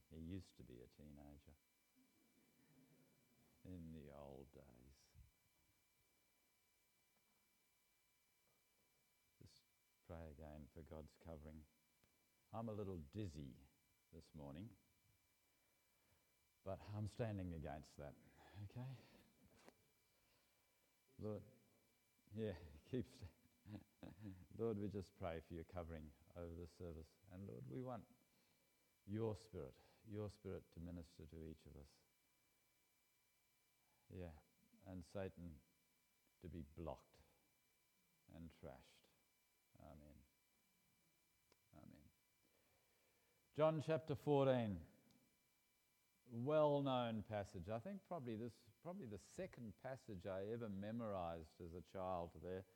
He used to be a teenager in the old days. Just pray again for God's covering. I'm a little dizzy this morning, but I'm standing against that, okay? Lord, Lord, we just pray for your covering over the service. And Lord, we want your Spirit to minister to each of us. Yeah, and Satan to be blocked and trashed. Amen. Amen. John chapter 14. Well-known passage. I think probably the second passage I ever memorized as a child there.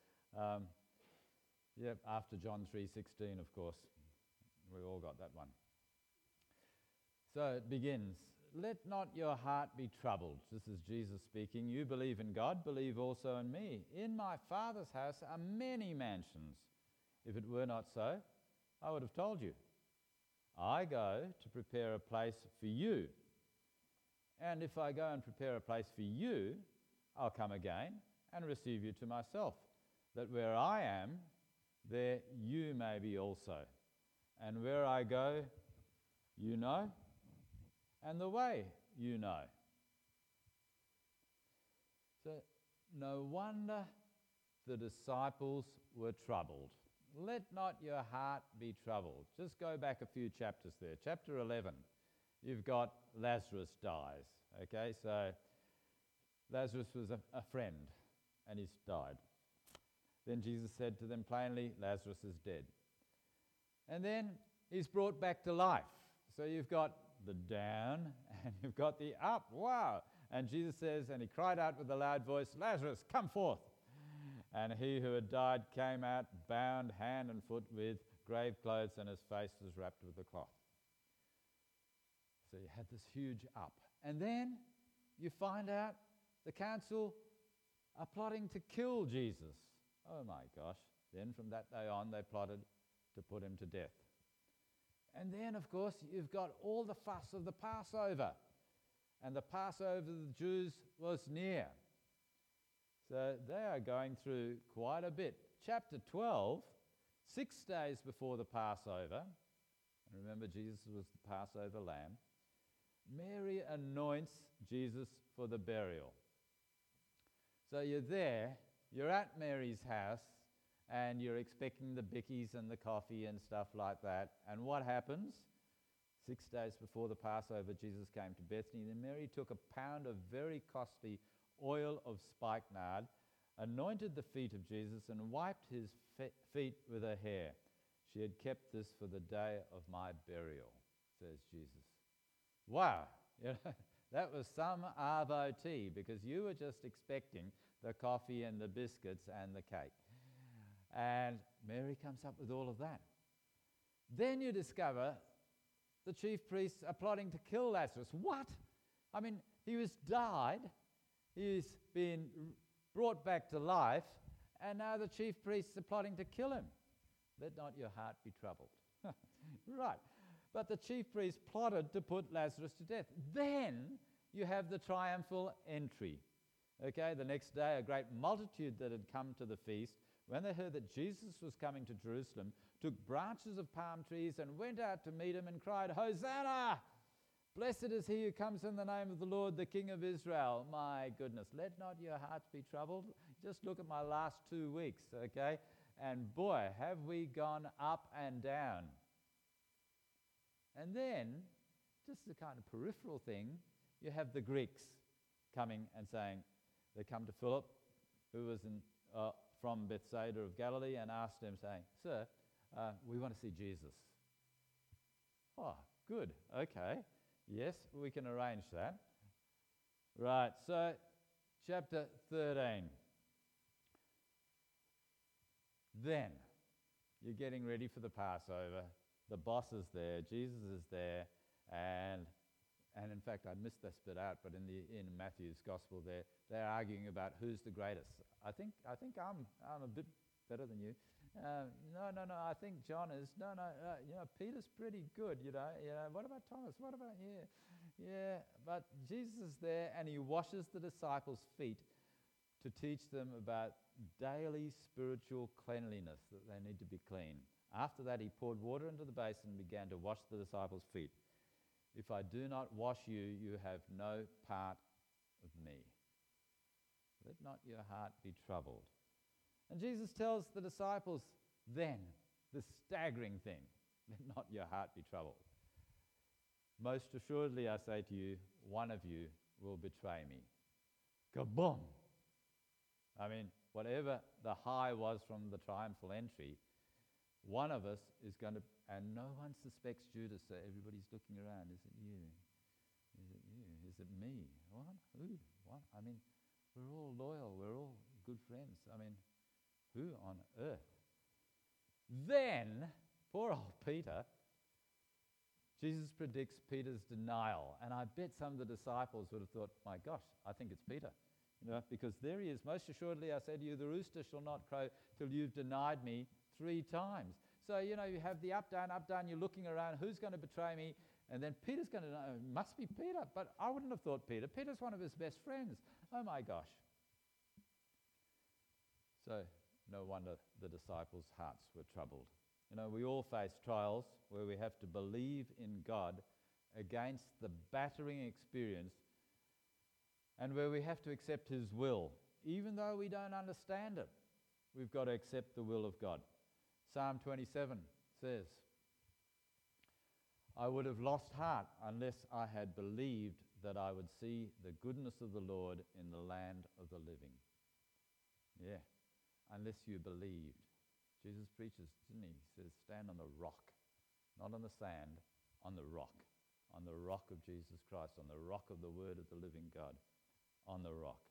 After John 3:16, of course. We all got that one. So it begins, "Let not your heart be troubled." This is Jesus speaking. "You believe in God, believe also in me. In my Father's house are many mansions. If it were not so, I would have told you. I go to prepare a place for you. And if I go and prepare a place for you, I'll come again and receive you to myself, that where I am, there you may be also. And where I go, you know, and the way you know." So no wonder the disciples were troubled. Let not your heart be troubled. Just go back a few chapters there. Chapter 11. You've got Lazarus dies, okay? So Lazarus was a friend and he's died. Then Jesus said to them plainly, Lazarus is dead. And then he's brought back to life. So you've got the down and you've got the up. Wow! And Jesus says, and he cried out with a loud voice, "Lazarus, come forth!" And he who had died came out, bound hand and foot with grave clothes, and his face was wrapped with a cloth. So you had this huge up. And then you find out the council are plotting to kill Jesus. Oh my gosh. Then from that day on, they plotted to put him to death. And then, of course, you've got all the fuss of the Passover. And the Passover of the Jews was near. So they are going through quite a bit. Chapter 12, 6 days before the Passover, and remember Jesus was the Passover lamb, Mary anoints Jesus for the burial. So you're there, you're at Mary's house, and you're expecting the bickies and the coffee and stuff like that. And what happens? 6 days before the Passover, Jesus came to Bethany, and Mary took a pound of very costly oil of spikenard, anointed the feet of Jesus, and wiped his feet with her hair. She had kept this for the day of my burial, says Jesus. Wow, that was some arvo tea, because you were just expecting the coffee and the biscuits and the cake. And Mary comes up with all of that. Then you discover the chief priests are plotting to kill Lazarus. What? I mean, he was died, he's been brought back to life, and now the chief priests are plotting to kill him. Let not your heart be troubled. Right. But the chief priests plotted to put Lazarus to death. Then you have the triumphal entry. Okay, the next day, a great multitude that had come to the feast, when they heard that Jesus was coming to Jerusalem, took branches of palm trees and went out to meet him and cried, "Hosanna! Blessed is he who comes in the name of the Lord, the King of Israel." My goodness, let not your hearts be troubled. Just look at my last 2 weeks, okay? And boy, have we gone up and down. And then, just a kind of peripheral thing, you have the Greeks coming and saying, they come to Philip, who was from Bethsaida of Galilee, and asked him, saying, "Sir, we want to see Jesus." Oh, good, okay. Yes, we can arrange that. Right, so chapter 13. Then, you're getting ready for the Passover. The boss is there, Jesus is there, and in fact, I missed this bit out, but in Matthew's Gospel they're arguing about who's the greatest. I think I'm a bit better than you. No, I think John is. No, Peter's pretty good, What about Thomas? What about, yeah. But Jesus is there and he washes the disciples' feet to teach them about daily spiritual cleanliness, that they need to be clean. After that, he poured water into the basin and began to wash the disciples' feet. If I do not wash you, you have no part of me. Let not your heart be troubled. And Jesus tells the disciples then the staggering thing, let not your heart be troubled. Most assuredly I say to you, one of you will betray me. Kaboom! I mean, whatever the high was from the triumphal entry, one of us is going to, and no one suspects Judas, so everybody's looking around. Is it you? Is it you? Is it me? What? Who? What? I mean, we're all loyal. We're all good friends. I mean, who on earth? Then, poor old Peter, Jesus predicts Peter's denial. And I bet some of the disciples would have thought, my gosh, I think it's Peter. Because there he is. Most assuredly, I say to you, the rooster shall not crow till you've denied me 3 times. So, you have the up, down, you're looking around, who's going to betray me? And then Peter's going to know, it must be Peter. But I wouldn't have thought Peter. Peter's one of his best friends. Oh my gosh. So, no wonder the disciples' hearts were troubled. We all face trials where we have to believe in God against the battering experience and where we have to accept his will. Even though we don't understand it, we've got to accept the will of God. Psalm 27 says, I would have lost heart unless I had believed that I would see the goodness of the Lord in the land of the living. Yeah, unless you believed. Jesus preaches, didn't he? He says, stand on the rock, not on the sand, on the rock of Jesus Christ, on the rock of the word of the living God, on the rock.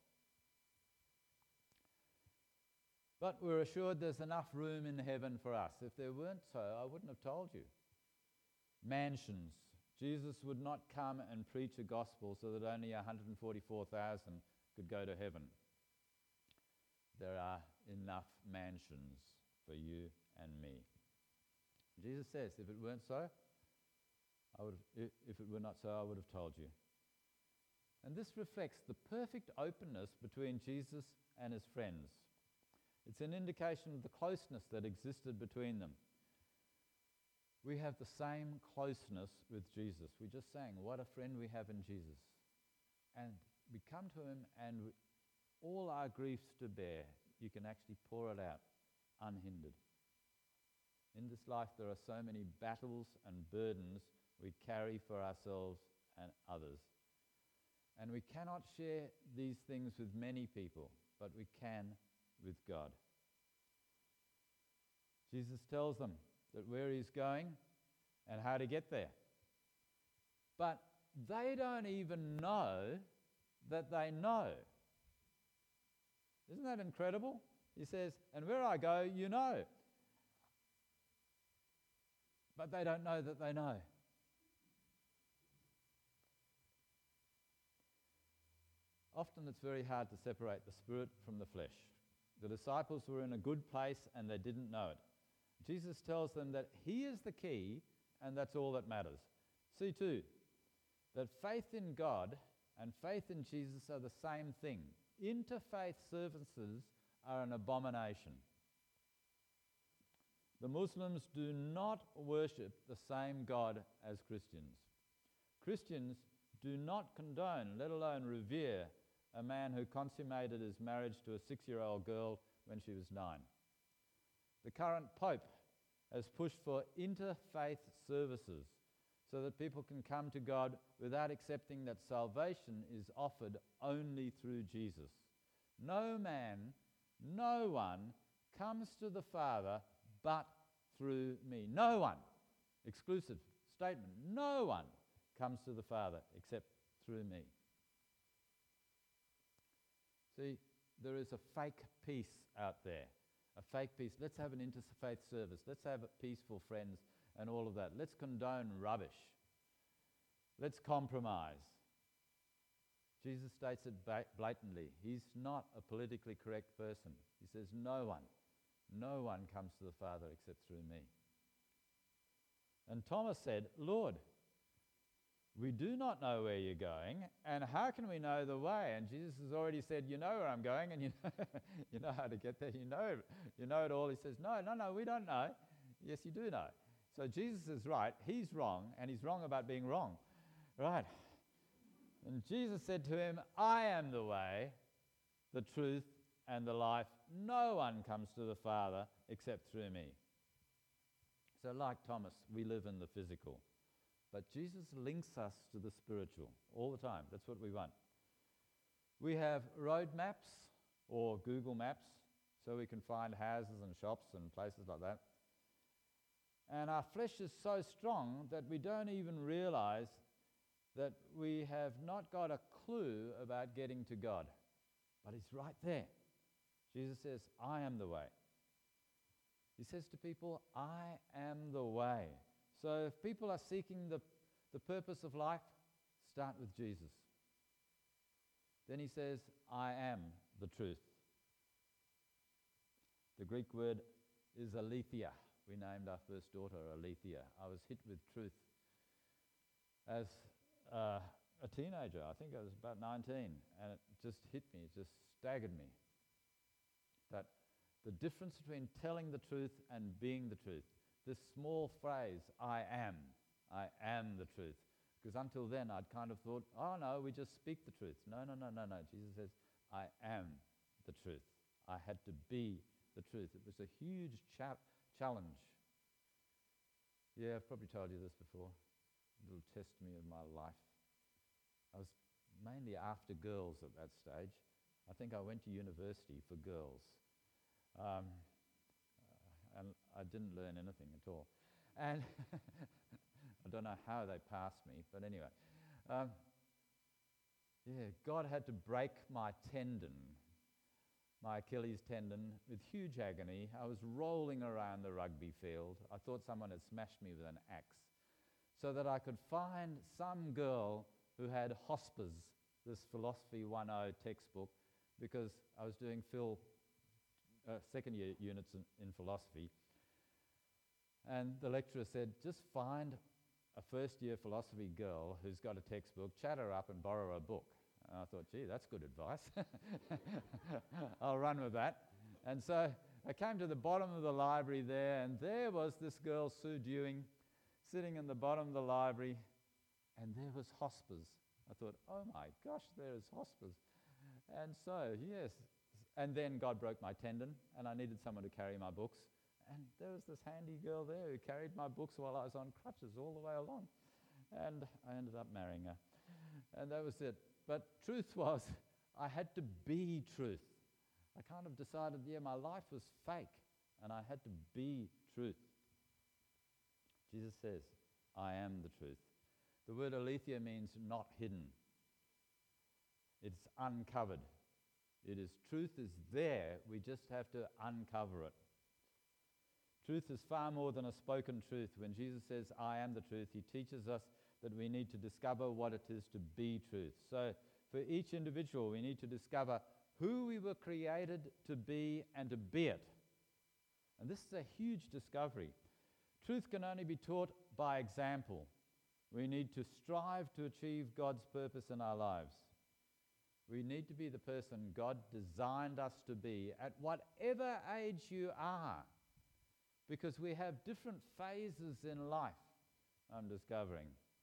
But we're assured there's enough room in heaven for us. If there weren't so, I wouldn't have told you. Mansions. Jesus would not come and preach a gospel so that only 144,000 could go to heaven. There are enough mansions for you and me. Jesus says, if it weren't so, if it were not so, I would have told you. And this reflects the perfect openness between Jesus and his friends. It's an indication of the closeness that existed between them. We have the same closeness with Jesus. We just sang, what a friend we have in Jesus. And we come to him and all our griefs to bear, you can actually pour it out unhindered. In this life there are so many battles and burdens we carry for ourselves and others. And we cannot share these things with many people, but we can with God. Jesus tells them that where he's going and how to get there. But they don't even know that they know. Isn't that incredible? He says, and where I go, you know. But they don't know that they know. Often it's very hard to separate the spirit from the flesh. The disciples were in a good place and they didn't know it. Jesus tells them that he is the key and that's all that matters. See too, that faith in God and faith in Jesus are the same thing. Interfaith services are an abomination. The Muslims do not worship the same God as Christians. Christians do not condone, let alone revere, a man who consummated his marriage to a 6-year-old girl when she was 9. The current Pope has pushed for interfaith services so that people can come to God without accepting that salvation is offered only through Jesus. No man, no one comes to the Father but through me. No one, exclusive statement, no one comes to the Father except through me. See, there is a fake peace out there, a fake peace. Let's have an interfaith service. Let's have a peaceful friends and all of that. Let's condone rubbish. Let's compromise. Jesus states it blatantly. He's not a politically correct person. He says no one No one comes to the Father except through me. And Thomas said, Lord, we do not know where you're going, and how can we know the way? And Jesus has already said, you know where I'm going, and you know how to get there. You know it all. He says, no, we don't know. Yes, you do know. So Jesus is right, he's wrong, and he's wrong about being wrong. Right. And Jesus said to him, I am the way, the truth, and the life. No one comes to the Father except through me. So like Thomas, we live in the physical. But Jesus links us to the spiritual all the time. That's what we want. We have road maps or Google Maps, so we can find houses and shops and places like that. And our flesh is so strong that we don't even realize that we have not got a clue about getting to God. But he's right there. Jesus says, I am the way. He says to people, I am the way. So if people are seeking the purpose of life, start with Jesus. Then he says, I am the truth. The Greek word is aletheia. We named our first daughter Aletheia. I was hit with truth as a teenager. I think I was about 19, and it just hit me, it just staggered me. That the difference between telling the truth and being the truth. This small phrase, I am the truth. Because until then I'd kind of thought, oh no, we just speak the truth. No. Jesus says, I am the truth. I had to be the truth. It was a huge challenge. Yeah, I've probably told you this before. A little testimony of my life. I was mainly after girls at that stage. I think I went to university for girls. And I didn't learn anything at all. And I don't know how they passed me, but anyway. God had to break my tendon, my Achilles tendon, with huge agony. I was rolling around the rugby field. I thought someone had smashed me with an axe, so that I could find some girl who had Hospes, this Philosophy 1.0 textbook, because I was doing second year units in philosophy. And the lecturer said, just find a first year philosophy girl who's got a textbook, chat her up and borrow a book. And I thought, gee, that's good advice. I'll run with that. And so I came to the bottom of the library there, and there was this girl, Sue Dewing, sitting in the bottom of the library, and there was Hospes. I thought, oh my gosh, there is Hospes. And so, yes. And then God broke my tendon, and I needed someone to carry my books. And there was this handy girl there who carried my books while I was on crutches all the way along. And I ended up marrying her. And that was it. But truth was, I had to be truth. I kind of decided, my life was fake, and I had to be truth. Jesus says, I am the truth. The word aletheia means not hidden. It's uncovered. Truth is there, we just have to uncover it. Truth is far more than a spoken truth. When Jesus says, I am the truth, he teaches us that we need to discover what it is to be truth. So for each individual, we need to discover who we were created to be and to be it. And this is a huge discovery. Truth can only be taught by example. We need to strive to achieve God's purpose in our lives. We need to be the person God designed us to be at whatever age you are, because we have different phases in life, I'm discovering.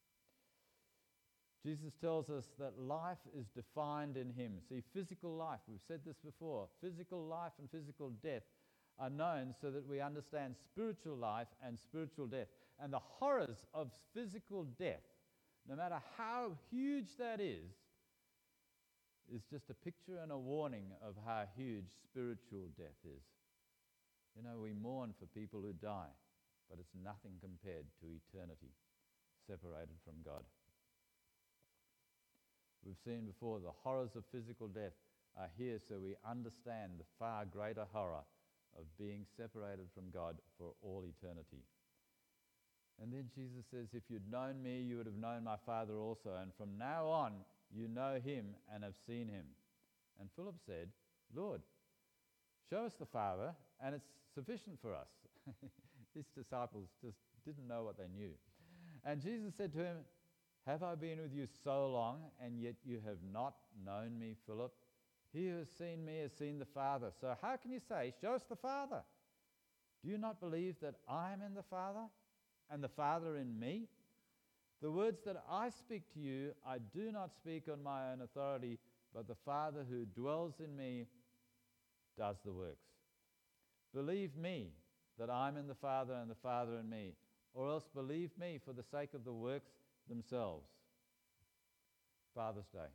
Jesus tells us that life is defined in him. See, physical life, we've said this before, physical life and physical death are known so that we understand spiritual life and spiritual death. And the horrors of physical death, no matter how huge that is just a picture and a warning of how huge spiritual death is. We mourn for people who die, but it's nothing compared to eternity, separated from God. We've seen before the horrors of physical death are here so we understand the far greater horror of being separated from God for all eternity. And then Jesus says, if you'd known me, you would have known my Father also. And from now on, you know him and have seen him. And Philip said, Lord, show us the Father, and it's sufficient for us. These disciples just didn't know what they knew. And Jesus said to him, have I been with you so long, and yet you have not known me, Philip? He who has seen me has seen the Father. So how can you say, show us the Father? Do you not believe that I am in the Father, and the Father in me? The words that I speak to you, I do not speak on my own authority, but the Father who dwells in me does the works. Believe me that I'm in the Father and the Father in me, or else believe me for the sake of the works themselves. Father's Day.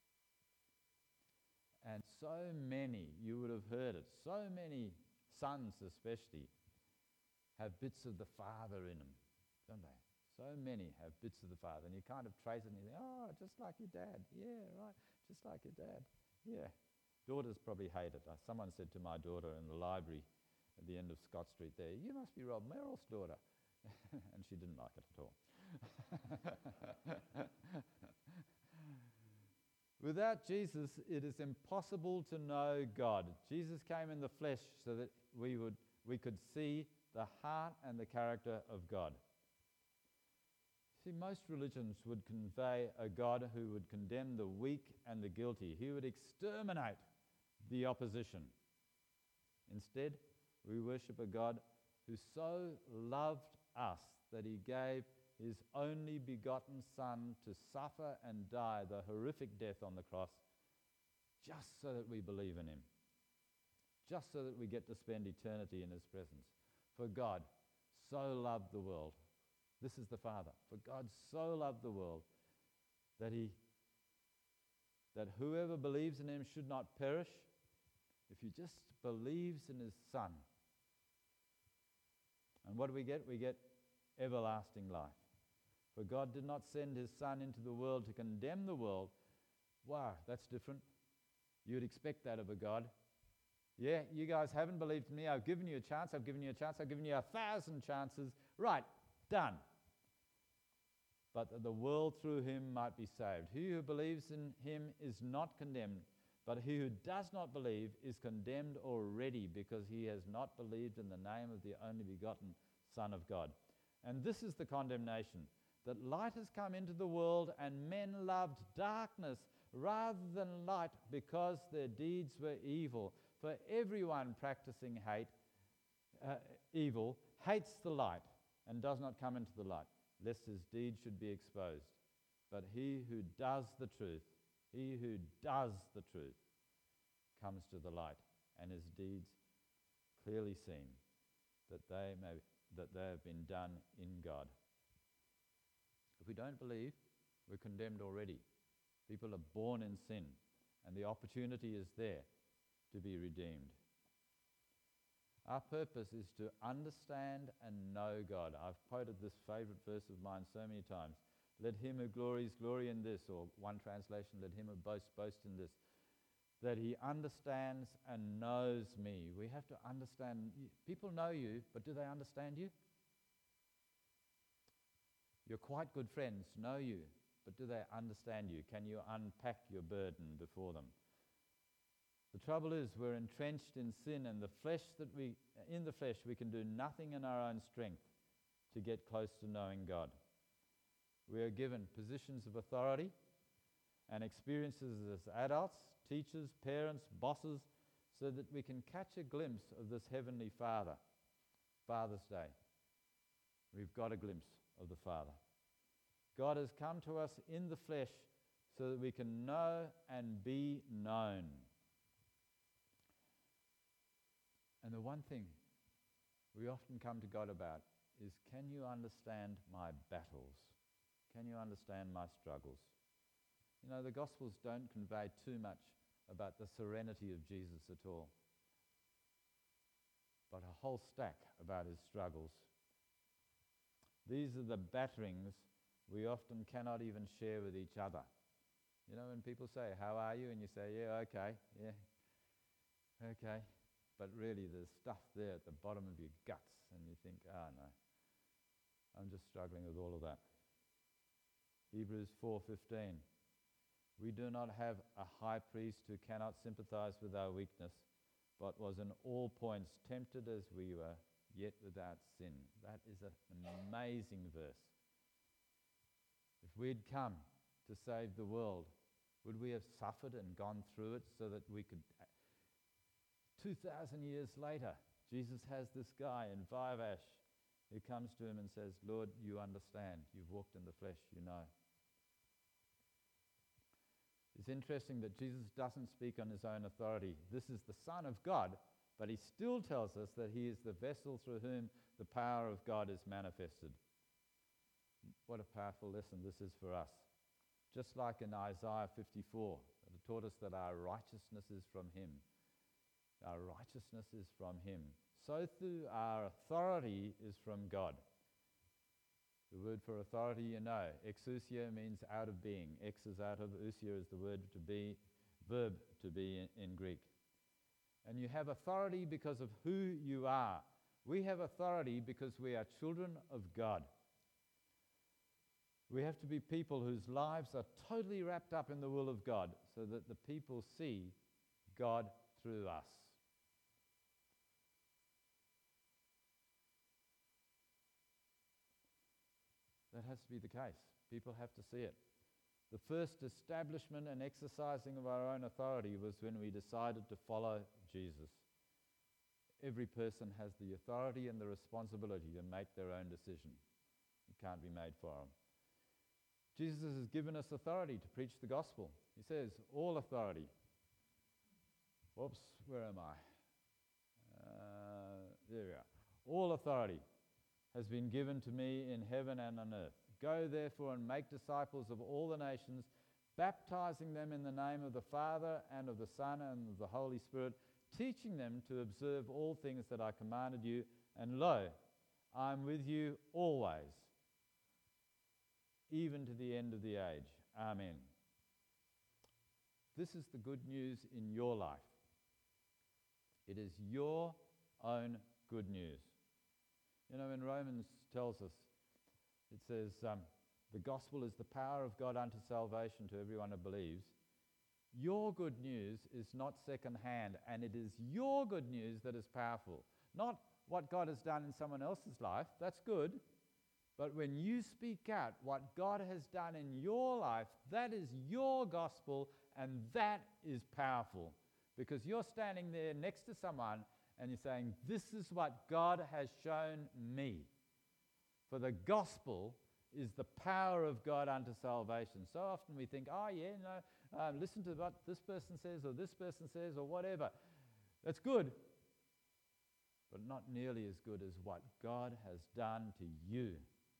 And so many, you would have heard it, so many sons especially have bits of the Father in them, don't they? So many have bits of the Father, and you kind of trace it and you think, oh, just like your dad. Yeah, right, just like your dad. Yeah. Daughters probably hate it. Someone said to my daughter in the library at the end of Scott Street there, you must be Rob Merrill's daughter. And she didn't like it at all. Without Jesus, it is impossible to know God. Jesus came in the flesh so that we could see the heart and the character of God. See, most religions would convey a God who would condemn the weak and the guilty. He would exterminate the opposition. Instead, we worship a God who so loved us that he gave his only begotten Son to suffer and die the horrific death on the cross just so that we believe in him, just so that we get to spend eternity in his presence. For God so loved the world. This is the Father. For God so loved the world that whoever believes in him should not perish. If he just believes in his Son. And what do we get? We get everlasting life. For God did not send his Son into the world to condemn the world. Wow, that's different. You'd expect that of a God. Yeah, you guys haven't believed in me. I've given you a chance. I've given you 1,000 chances. Right, done. But that the world through him might be saved. He who believes in him is not condemned, but he who does not believe is condemned already, because he has not believed in the name of the only begotten Son of God. And this is the condemnation, that light has come into the world, and men loved darkness rather than light, because their deeds were evil. For everyone practicing evil hates the light and does not come into the light, lest his deeds should be exposed. But he who does the truth comes to the light, and his deeds clearly seen, that they have been done in God. If we don't believe, we're condemned already. People are born in sin, and the opportunity is there to be redeemed. Our purpose is to understand and know God. I've quoted this favorite verse of mine so many times. Let him who glories glory in this, or one translation, let him who boasts boast in this, that he understands and knows me. We have to understand. People know you, but do they understand you? Your quite good friends know you, but do they understand you? Can you unpack your burden before them? The trouble is, we're entrenched in sin, and in the flesh we can do nothing in our own strength to get close to knowing God. We are given positions of authority and experiences as adults, teachers, parents, bosses, so that we can catch a glimpse of this Heavenly Father. Father's Day. We've got a glimpse of the Father. God has come to us in the flesh so that we can know and be known. And the one thing we often come to God about is, can you understand my battles? Can you understand my struggles? You know, the Gospels don't convey too much about the serenity of Jesus at all, but a whole stack about his struggles. These are the batterings we often cannot even share with each other. You know, when people say, how are you? And you say, yeah, okay. But really there's stuff there at the bottom of your guts, and you think, no, I'm just struggling with all of that. Hebrews 4:15. We do not have a high priest who cannot sympathize with our weakness, but was in all points tempted as we were, yet without sin. That is an amazing verse. If we'd come to save the world, would we have suffered and gone through it so that we could... 2,000 years later, Jesus has this guy in Vivash who comes to him and says, Lord, you understand. You've walked in the flesh, you know. It's interesting that Jesus doesn't speak on his own authority. This is the Son of God, but he still tells us that he is the vessel through whom the power of God is manifested. What a powerful lesson this is for us. Just like in Isaiah 54, it taught us that our righteousness is from him. Our righteousness is from him. So too our authority is from God. The word for authority, you know, exousia means out of being. Ex is out of, ousia is the word to be, verb to be in Greek. And you have authority because of who you are. We have authority because we are children of God. We have to be people whose lives are totally wrapped up in the will of God so that the people see God through us. That has to be the case. People have to see it. The first establishment and exercising of our own authority was when we decided to follow Jesus. Every person has the authority and the responsibility to make their own decision. It can't be made for them. Jesus has given us authority to preach the gospel. He says, all authority. Whoops, where am I? There we are. All authority has been given to me in heaven and on earth. Go therefore and make disciples of all the nations, baptizing them in the name of the Father and of the Son and of the Holy Spirit, teaching them to observe all things that I commanded you. And lo, I am with you always, even to the end of the age. Amen. This is the good news in your life. It is your own good news. You know, in Romans tells us, it says, the gospel is the power of God unto salvation to everyone who believes. Your good news is not second-hand, and it is your good news that is powerful. Not what God has done in someone else's life, that's good. But when you speak out what God has done in your life, that is your gospel, and that is powerful. Because you're standing there next to someone and you're saying, this is what God has shown me. For the gospel is the power of God unto salvation. So often we think, listen to what this person says or this person says or whatever. That's good, but not nearly as good as what God has done to you.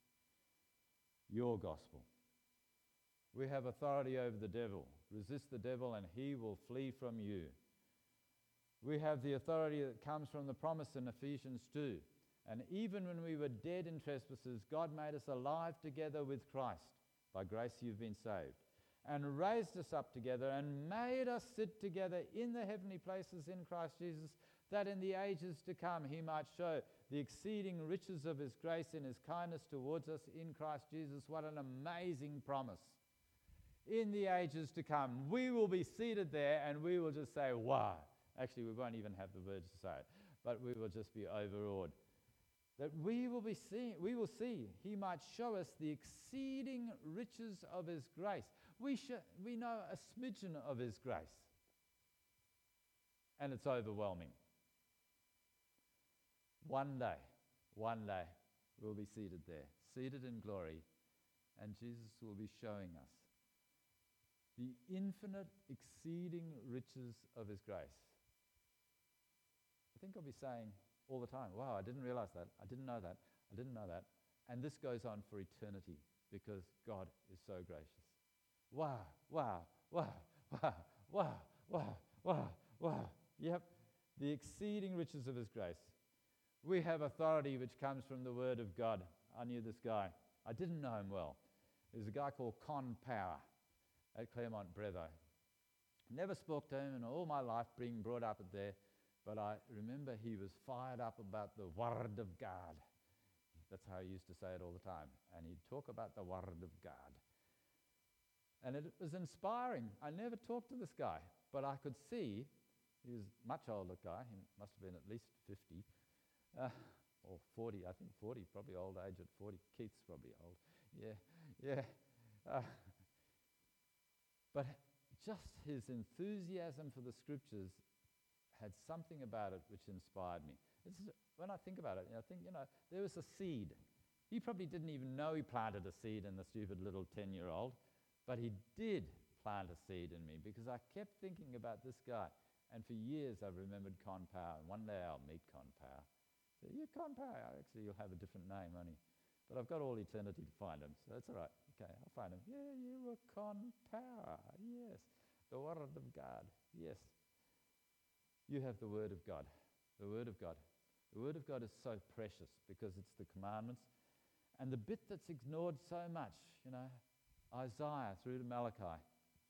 Your gospel. We have authority over the devil. Resist the devil and he will flee from you. We have the authority that comes from the promise in Ephesians 2. And even when we were dead in trespasses, God made us alive together with Christ. By grace you've been saved. And raised us up together and made us sit together in the heavenly places in Christ Jesus, that in the ages to come he might show the exceeding riches of his grace in his kindness towards us in Christ Jesus. What an amazing promise. In the ages to come, we will be seated there and we will just say, wow. Actually, we won't even have the words to say it, but we will just be overawed. That we will see, he might show us the exceeding riches of his grace. We know a smidgen of his grace, and it's overwhelming. One day, we'll be seated there, seated in glory, and Jesus will be showing us the infinite, exceeding riches of his grace. I think I'll be saying all the time, wow, I didn't realize that, I didn't know that, I didn't know that. And this goes on for eternity because God is so gracious. Wow, wow, wow, wow, wow, wow, wow, wow. Yep, the exceeding riches of his grace. We have authority which comes from the word of God. I knew this guy. I didn't know him well. There's a guy called Con Power at Claremont Brevo. Never spoke to him in all my life being brought up there. But I remember he was fired up about the Word of God. That's how he used to say it all the time. And he'd talk about the Word of God. And it was inspiring. I never talked to this guy, but I could see He was a much older guy. He must have been at least 50 or 40. I think 40, probably old age at 40. Keith's probably old. Yeah. But just his enthusiasm for the scriptures had something about it which inspired me. When I think about it, I think, there was a seed. He probably didn't even know he planted a seed in the stupid little 10-year-old, but he did plant a seed in me because I kept thinking about this guy. And for years I've remembered Con Power, and one day I'll meet Con Power. So, yeah, Con Power, actually you'll have a different name, won't he? But I've got all eternity to find him, so that's all right. Okay, I'll find him. Yeah, you were Con Power, yes. The Word of God, yes. You have the Word of God, the Word of God. The Word of God is so precious because it's the commandments. And the bit that's ignored so much, Isaiah through to Malachi,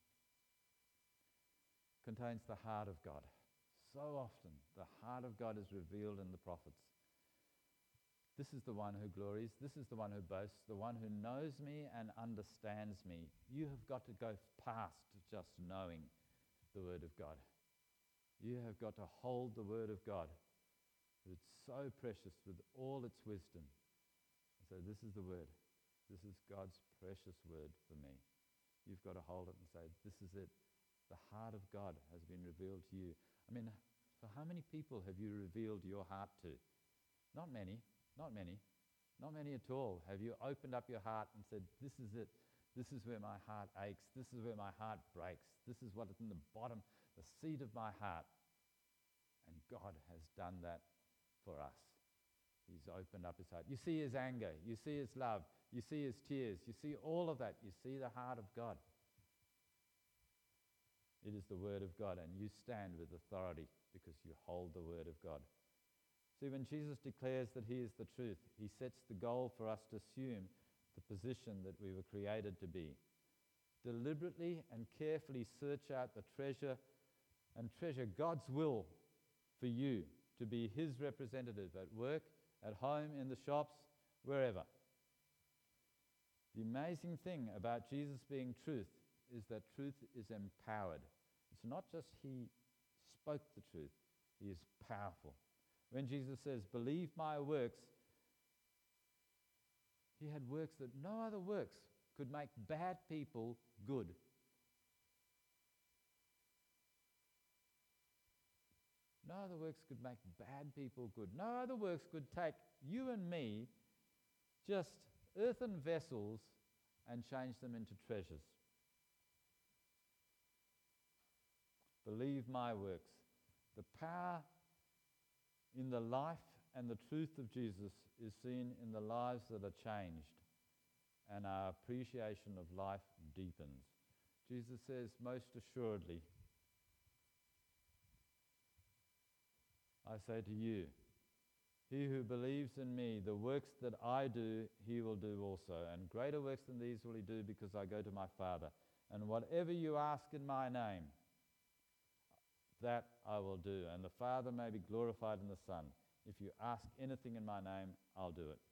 contains the heart of God. So often, the heart of God is revealed in the prophets. This is the one who glories. This is the one who boasts, the one who knows me and understands me. You have got to go past just knowing the Word of God. You have got to hold the Word of God. It's so precious with all its wisdom. So this is the Word. This is God's precious Word for me. You've got to hold it and say, this is it. The heart of God has been revealed to you. I mean, for how many people have you revealed your heart to? Not many. Not many. Not many at all. Have you opened up your heart and said, this is it. This is where my heart aches. This is where my heart breaks. This is what is in the bottom, the seat of my heart. And God has done that for us. He's opened up his heart. You see his anger. You see his love. You see his tears. You see all of that. You see the heart of God. It is the Word of God, and you stand with authority because you hold the Word of God. See, when Jesus declares that he is the truth, he sets the goal for us to assume the position that we were created to be. Deliberately and carefully search out the treasure and treasure God's will for you to be his representative at work, at home, in the shops, wherever. The amazing thing about Jesus being truth is that truth is empowered. It's not just he spoke the truth, he is powerful. When Jesus says, believe my works, he had works that no other works could make bad people good. No other works could make bad people good. No other works could take you and me, just earthen vessels, and change them into treasures. Believe my works. The power in the life and the truth of Jesus is seen in the lives that are changed, and our appreciation of life deepens. Jesus says, most assuredly, I say to you, he who believes in me, the works that I do, he will do also. And greater works than these will he do, because I go to my Father. And whatever you ask in my name, that I will do. And the Father may be glorified in the Son. If you ask anything in my name, I'll do it.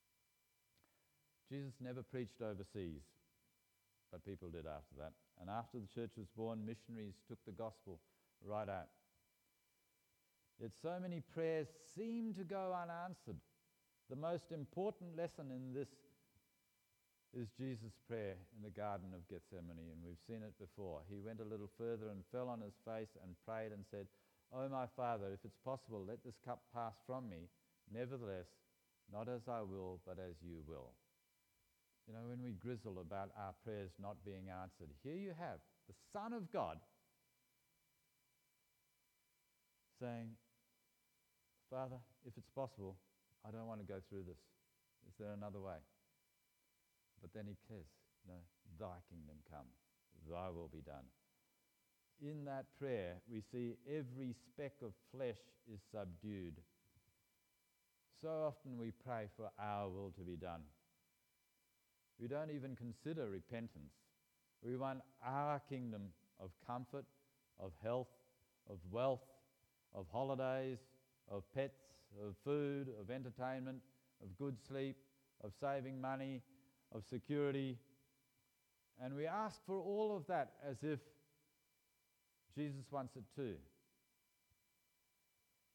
Jesus never preached overseas, but people did after that. And after the church was born, missionaries took the gospel right out. Yet so many prayers seem to go unanswered. The most important lesson in this is Jesus' prayer in the Garden of Gethsemane, and we've seen it before. He went a little further and fell on his face and prayed and said, "Oh, my Father, if it's possible, let this cup pass from me. Nevertheless, not as I will, but as you will." You know, when we grizzle about our prayers not being answered, here you have the Son of God saying, "Father, if it's possible, I don't want to go through this. Is there another way?" But then he says, "No, thy kingdom come, thy will be done." In that prayer, we see every speck of flesh is subdued. So often we pray for our will to be done. We don't even consider repentance. We want our kingdom of comfort, of health, of wealth, of holidays, of pets, of food, of entertainment, of good sleep, of saving money, of security. And we ask for all of that as if Jesus wants it too.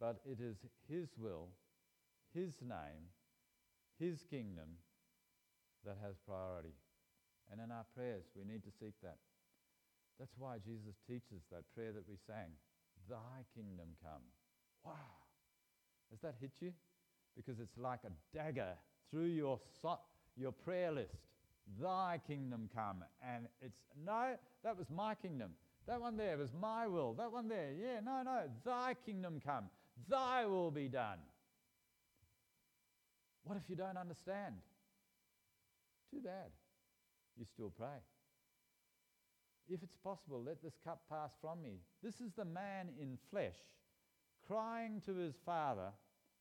but it is His will, His name, His kingdom that has priority. And in our prayers, we need to seek that. That's why Jesus teaches that prayer that we sang, Thy kingdom come. Wow. Has that hit you? Because it's like a dagger through your prayer list. Thy kingdom come. And it's, no, that was my kingdom. That one there was my will. That one there, no, thy kingdom come. Thy will be done. What if you don't understand? Too bad. You still pray. If it's possible, let this cup pass from me. This is the man in flesh crying to his Father,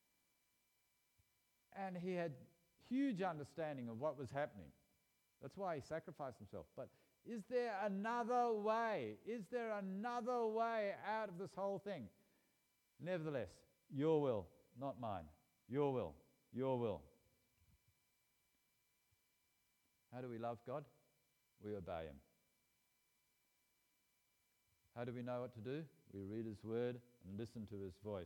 and he had huge understanding of what was happening. That's why he sacrificed himself. But is there another way? Is there another way out of this whole thing? Nevertheless, your will, not mine. Your will, your will. How do we love God? We obey Him. How do we know what to do? We read His word and listen to His voice.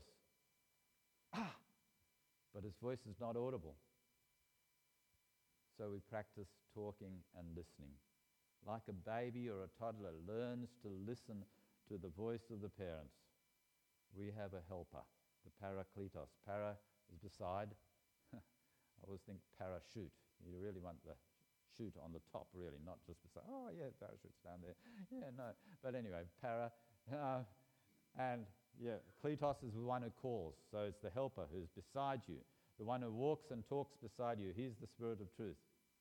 But His voice is not audible. So we practice talking and listening. Like a baby or a toddler learns to listen to the voice of the parents, we have a helper, the Parakletos. Para is beside. I always think parachute. You really want the chute on the top, really, not just beside. Oh, yeah, parachute's down there. Yeah, no. But anyway, para. And yeah, Kletos is the one who calls. So it's the helper who's beside you, the one who walks and talks beside you. He's the Spirit of truth.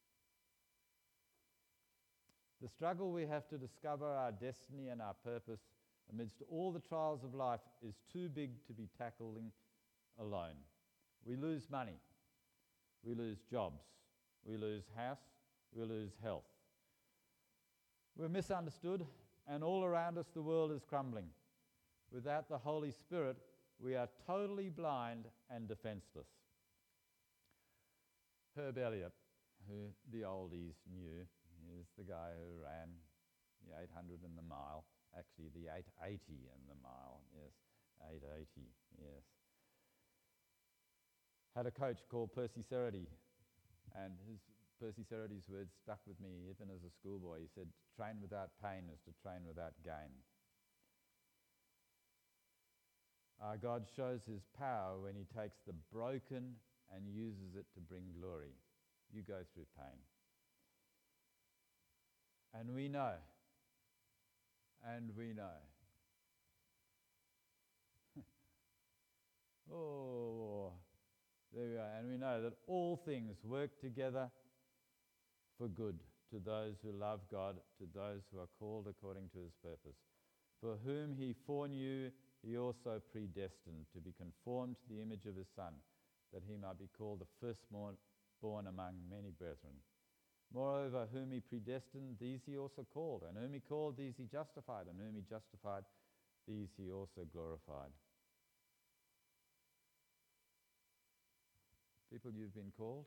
The struggle we have to discover our destiny and our purpose amidst all the trials of life is too big to be tackling alone. We lose money. We lose jobs. We lose house. We lose health. We're misunderstood, and all around us the world is crumbling. Without the Holy Spirit, we are totally blind and defenseless. Herb Elliott, who the oldies knew, is the guy who ran the 800 in the mile, actually the 880 in the mile, yes, 880, yes. Had a coach called Percy Ceredy, and Percy Ceredy's words stuck with me even as a schoolboy. He said, train without pain is to train without gain. Our God shows His power when He takes the broken and uses it to bring glory. You go through pain. And we know, oh, there we are. And we know that all things work together for good to those who love God, to those who are called according to His purpose. For whom He foreknew, He also predestined to be conformed to the image of His Son, that He might be called the firstborn among many brethren. Moreover, whom He predestined, these He also called. And whom He called, these He justified. And whom He justified, these He also glorified. People, you've been called.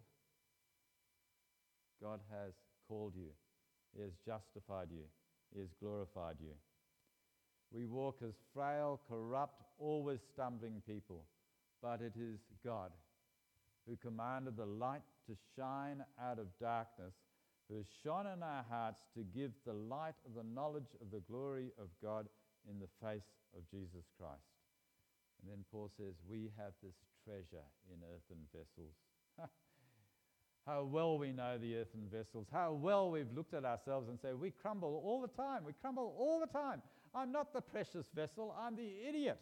God has called you. He has justified you. He has glorified you. We walk as frail, corrupt, always stumbling people. But it is God who commanded the light to shine out of darkness, who has shone in our hearts to give the light of the knowledge of the glory of God in the face of Jesus Christ. And then Paul says, we have this treasure in earthen vessels. How well we know the earthen vessels. How well we've looked at ourselves and say, we crumble all the time. We crumble all the time. I'm not the precious vessel. I'm the idiot.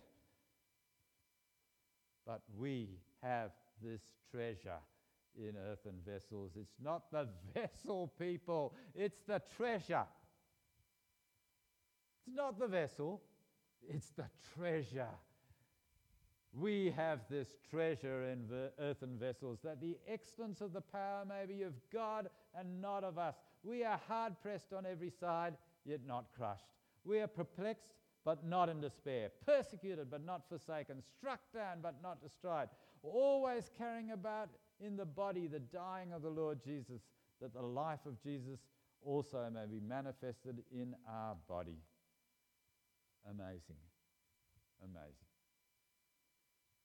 But we have this treasure in earthen vessels. It's not the vessel, people. It's the treasure. It's not the vessel. It's the treasure. We have this treasure in earthen vessels, that the excellence of the power may be of God and not of us. We are hard-pressed on every side, yet not crushed. We are perplexed, but not in despair. Persecuted, but not forsaken. Struck down, but not destroyed. Always carrying about in the body the dying of the Lord Jesus, that the life of Jesus also may be manifested in our body. Amazing. Amazing.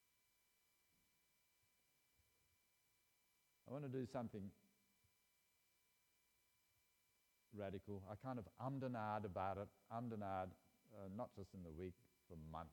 I want to do something radical. I kind of ummed and ahed about it, not just in the week, for months.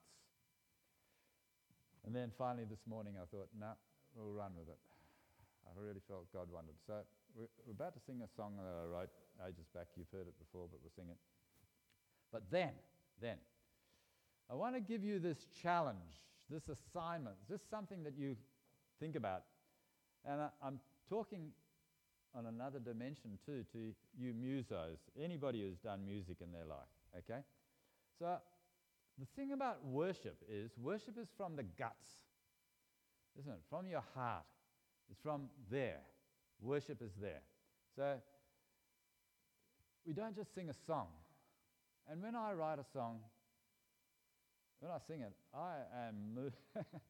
And then finally this morning I thought, no, we'll run with it. I really felt God wanted. So we're about to sing a song that I wrote ages back. You've heard it before, but we'll sing it. But then, I want to give you this challenge, this assignment, just something that you think about. And I'm talking on another dimension too, to you musos, anybody who's done music in their life, okay? So the thing about worship is from the guts, isn't it? From your heart. It's from there. Worship is there. So we don't just sing a song. And when I write a song, when I sing it, I am moved.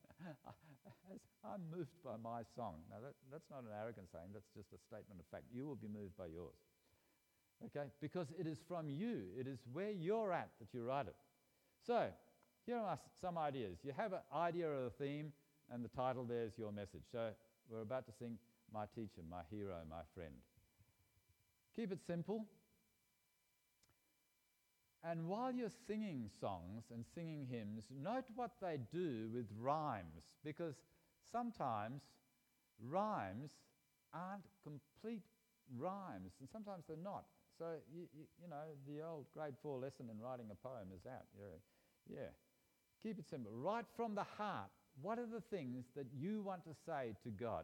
I'm moved by my song. Now that's not an arrogant saying, that's just a statement of fact. You will be moved by yours. Okay? Because it is from you. It is where you're at that you write it. So, here are some ideas. You have an idea of a theme, and the title there is your message. So, we're about to sing My Teacher, My Hero, My Friend. Keep it simple. And while you're singing songs and singing hymns, note what they do with rhymes, because sometimes rhymes aren't complete rhymes, and sometimes they're not. So, you know, the old grade 4 lesson in writing a poem is out. Yeah. Keep it simple. Right from the heart, what are the things that you want to say to God?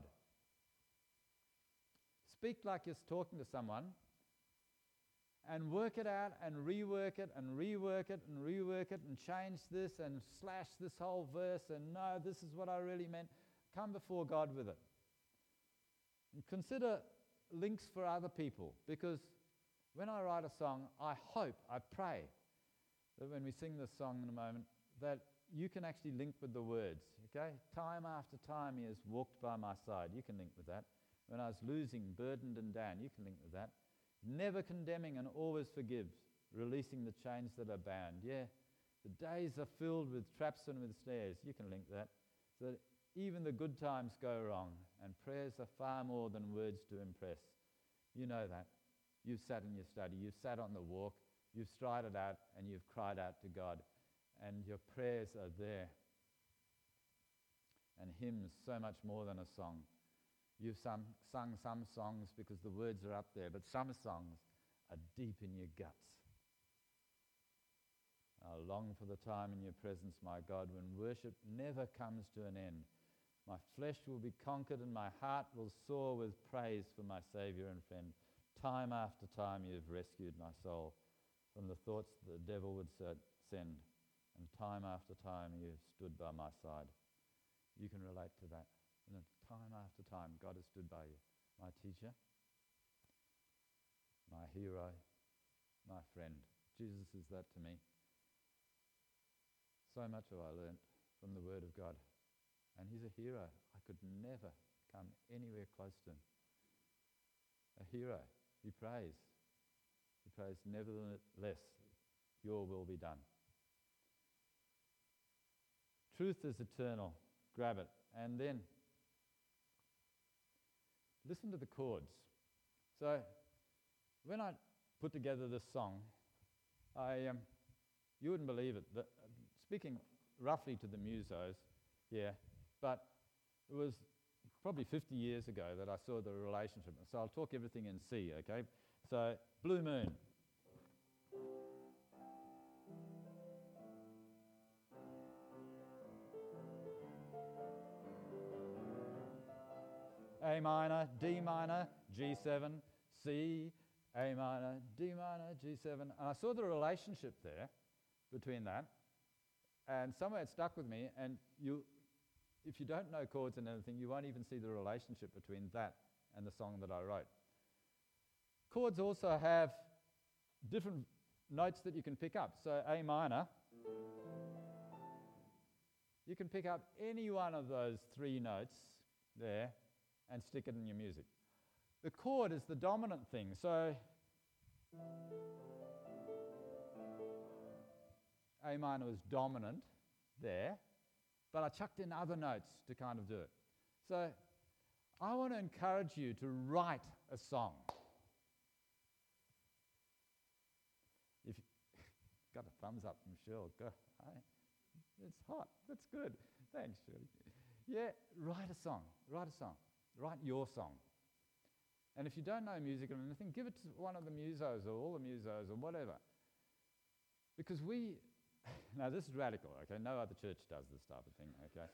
Speak like you're talking to someone, and work it out and rework it and rework it and rework it and change this and slash this whole verse and no, this is what I really meant. Come before God with it. And consider links for other people, because when I write a song, I hope, I pray that when we sing this song in a moment, that you can actually link with the words, okay? Time after time he has walked by my side. You can link with that. When I was losing, burdened and down, you can link with that. Never condemning and always forgives, releasing the chains that are bound. Yeah, the days are filled with traps and with snares. You can link that. So that even the good times go wrong, and prayers are far more than words to impress. You know that. You've sat in your study, you've sat on the walk, you've strided out and you've cried out to God, and your prayers are there. And hymns, so much more than a song. You've sung some songs because the words are up there, but some songs are deep in your guts. I long for the time in your presence, my God, when worship never comes to an end. My flesh will be conquered and my heart will soar with praise for my Saviour and friend. Time after time you have rescued my soul from the thoughts the devil would send, and time after time you have stood by my side. You can relate to that. You know, time after time God has stood by you. My teacher, my hero, my friend. Jesus is that to me. So much have I learnt from the Word of God. And he's a hero. I could never come anywhere close to him. A hero. He prays. He prays, nevertheless, your will be done. Truth is eternal. Grab it. And then listen to the chords. So when I put together this song, you wouldn't believe it. Speaking roughly to the musos here, but it was probably 50 years ago that I saw the relationship. So I'll talk everything in C, okay? So, Blue Moon. A minor, D minor, G7, C, A minor, D minor, G7. And I saw the relationship there between that. And somewhere it stuck with me, and if you don't know chords and anything, you won't even see the relationship between that and the song that I wrote. Chords also have different notes that you can pick up. So A minor, you can pick up any one of those three notes there and stick it in your music. The chord is the dominant thing. So A minor was dominant there, but I chucked in other notes to kind of do it. So I want to encourage you to write a song. If you got a thumbs up from Cheryl, go. It's hot. That's good. Thanks, Shirley. Yeah, write a song. Write a song. Write your song. And if you don't know music or anything, give it to one of the musos or all the musos or whatever. Because now this is radical, okay? No other church does this type of thing, okay?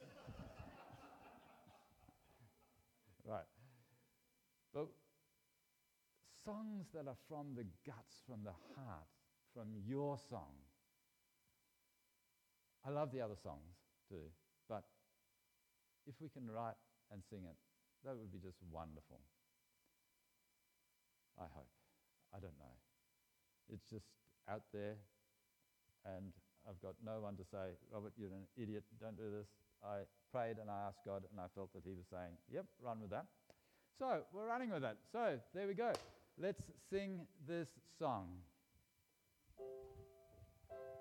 Right. But songs that are from the guts, from the heart, from your song. I love the other songs too, but if we can write and sing it, that would be just wonderful. I hope. I don't know. It's just out there, and I've got no one to say, Robert, you're an idiot, don't do this. I prayed and I asked God, and I felt that he was saying, yep, run with that. So we're running with that. So there we go. Let's sing this song.